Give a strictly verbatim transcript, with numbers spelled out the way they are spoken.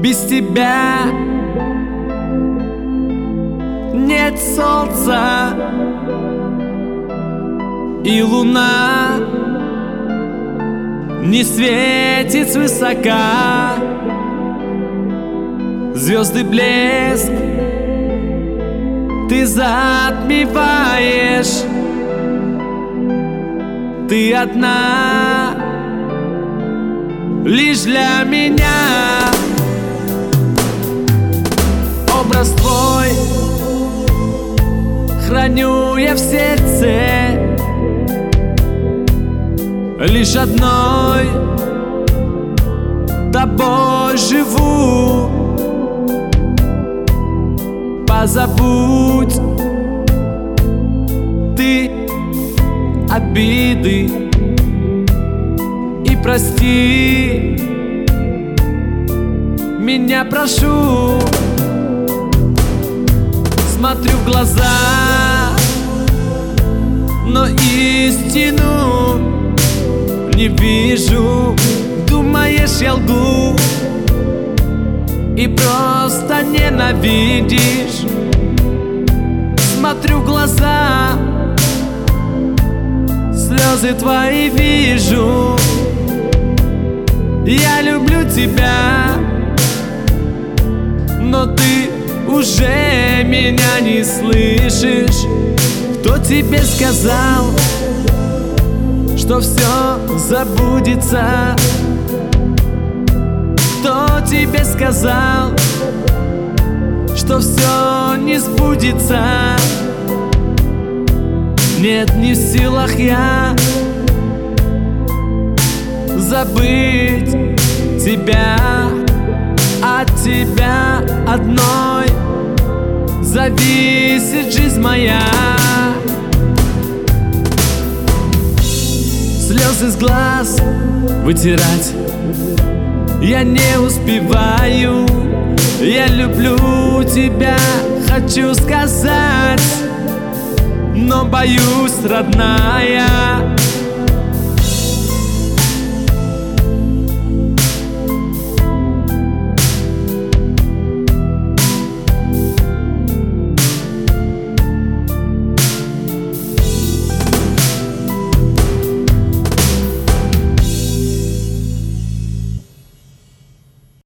Без тебя нет солнца, и луна не светит свысока. Звезды блеск ты затмеваешь. Ты одна лишь для меня. Образ твой храню я в сердце, лишь одной тобой живу. Позабудь ты обиды и прости меня, прошу. Смотрю в глаза, но истину не вижу. Думаешь, я лгу и просто ненавидишь. Смотрю в глаза, слезы твои вижу. Я люблю тебя, но ты уже меня не слышишь. Кто тебе сказал, что все забудется? Кто тебе сказал, что все не сбудется? Нет, не в силах я забыть тебя. От тебя одной зависит жизнь моя. Слезы с глаз вытирать я не успеваю. Я люблю тебя, хочу сказать, но боюсь, родная,